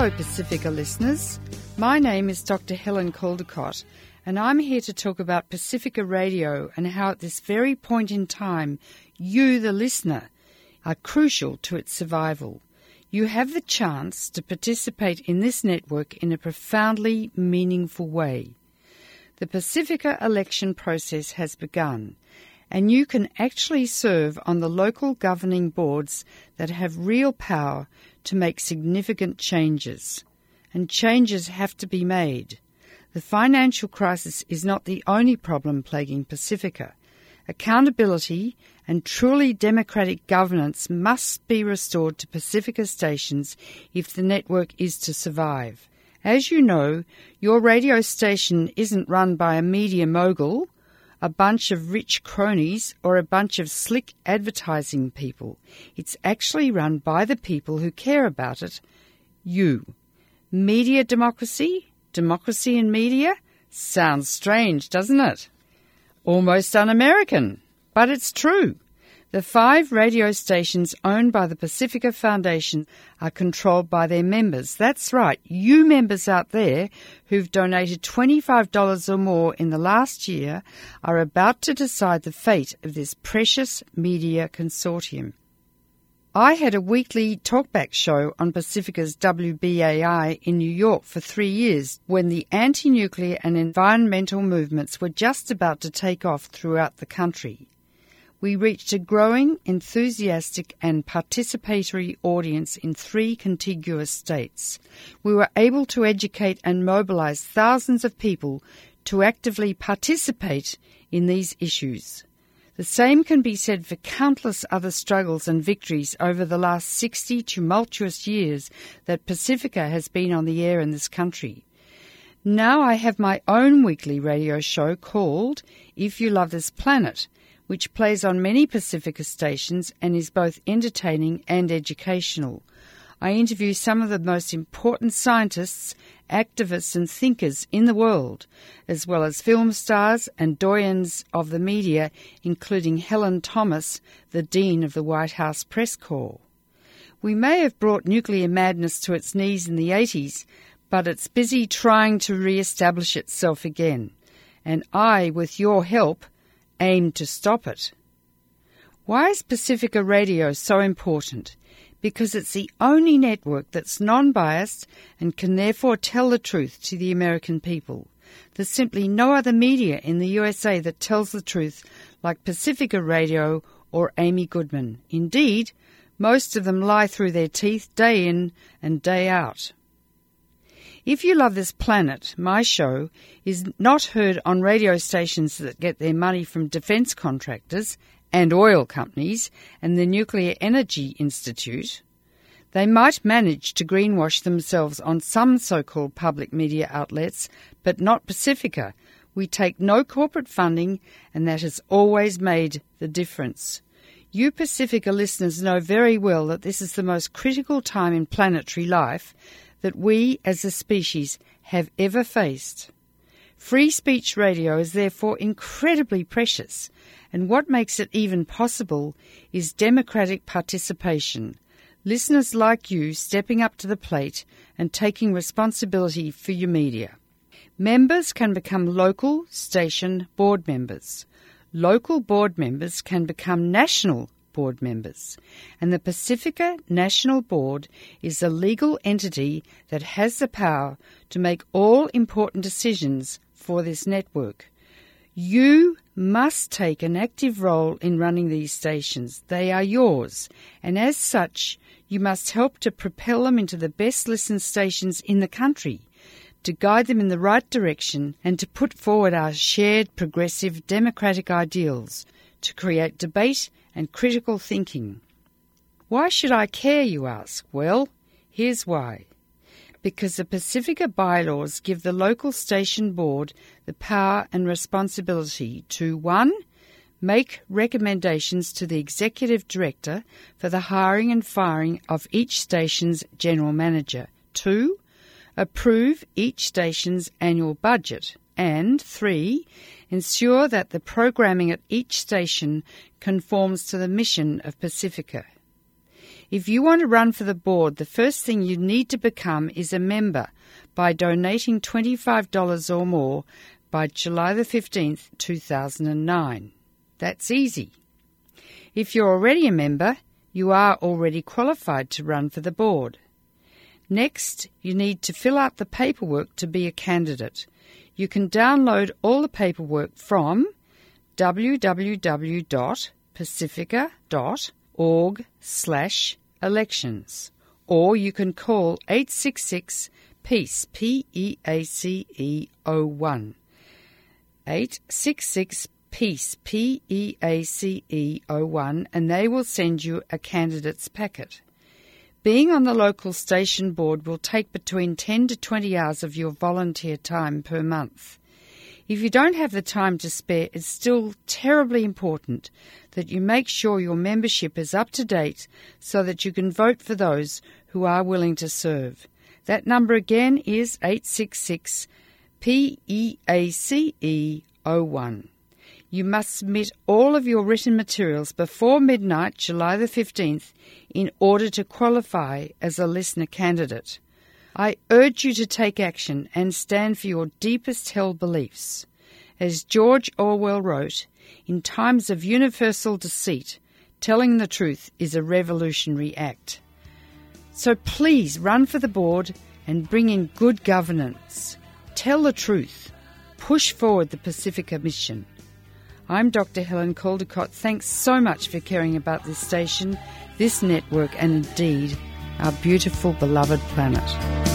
Hello Pacifica listeners, my name is Dr. Helen Caldecott and I'm here to talk about Pacifica Radio and how at this very point in time you, the listener, are crucial to its survival. You have the chance to participate in this network in a profoundly meaningful way. The Pacifica election process has begun, and you can actually serve on the local governing boards that have real power to make significant changes. And changes have to be made. The financial crisis is not the only problem plaguing Pacifica. Accountability and truly democratic governance must be restored to Pacifica stations if the network is to survive. As you know, your radio station isn't run by a media mogul, a bunch of rich cronies, or a bunch of slick advertising people. It's actually run by the people who care about it, you. Media democracy? Democracy in media? Sounds strange, doesn't it? Almost un-American, but it's true. The 5 radio stations owned by the Pacifica Foundation are controlled by their members. That's right, you members out there who've donated $25 or more in the last year are about to decide the fate of this precious media consortium. I had a weekly talkback show on Pacifica's WBAI in New York for 3 years when the anti-nuclear and environmental movements were just about to take off throughout the country. We reached a growing, enthusiastic and participatory audience in 3 contiguous states. We were able to educate and mobilize thousands of people to actively participate in these issues. The same can be said for countless other struggles and victories over the last 60 tumultuous years that Pacifica has been on the air in this country. Now I have my own weekly radio show called If You Love This Planet, which plays on many Pacifica stations and is both entertaining and educational. I interview some of the most important scientists, activists and thinkers in the world, as well as film stars and doyens of the media, including Helen Thomas, the Dean of the White House Press Corps. We may have brought nuclear madness to its knees in the 80s, but it's busy trying to re-establish itself again. And I, with your help, aim to stop it. Why is Pacifica Radio so important? Because it's the only network that's non-biased and can therefore tell the truth to the American people. There's simply no other media in the USA that tells the truth like Pacifica Radio or Amy Goodman. Indeed, most of them lie through their teeth day in and day out. If You Love This Planet, my show, is not heard on radio stations that get their money from defence contractors and oil companies and the Nuclear Energy Institute. They might manage to greenwash themselves on some so-called public media outlets, but not Pacifica. We take no corporate funding, and that has always made the difference. You Pacifica listeners know very well that this is the most critical time in planetary life that we as a species have ever faced. Free speech radio is therefore incredibly precious, and what makes it even possible is democratic participation, listeners like you stepping up to the plate and taking responsibility for your media. Members can become local station board members. Local board members can become national board members, and the Pacifica National Board is a legal entity that has the power to make all important decisions for this network. You must take an active role in running these stations. They are yours, and as such, you must help to propel them into the best listened stations in the country, to guide them in the right direction, and to put forward our shared progressive democratic ideals, to create debate and critical thinking. Why should I care, you ask? Well, here's why. Because the Pacifica bylaws give the local station board the power and responsibility to 1. Make recommendations to the executive director for the hiring and firing of each station's general manager. 2. Approve each station's annual budget. And 3. Ensure that the programming at each station conforms to the mission of Pacifica. If you want to run for the board, the first thing you need to become is a member by donating $25 or more by July the 15th, 2009. That's easy. If you're already a member, you are already qualified to run for the board. Next, you need to fill out the paperwork to be a candidate. You can download all the paperwork from www.pacifica.org/elections, or you can call 866-PEACE, P-E-A-C-E-01, 866-PEACE, P-E-A-C-E-01, and they will send you a candidate's packet. Being on the local station board will take between 10 to 20 hours of your volunteer time per month. If you don't have the time to spare, it's still terribly important that you make sure your membership is up to date so that you can vote for those who are willing to serve. That number again is 866-PEACE-01. You must submit all of your written materials before midnight, July the 15th, in order to qualify as a listener candidate. I urge you to take action and stand for your deepest held beliefs. As George Orwell wrote, in times of universal deceit, telling the truth is a revolutionary act. So please run for the board and bring in good governance. Tell the truth. Push forward the Pacifica mission. I'm Dr. Helen Caldicott. Thanks so much for caring about this station, this network, and indeed our beautiful, beloved planet.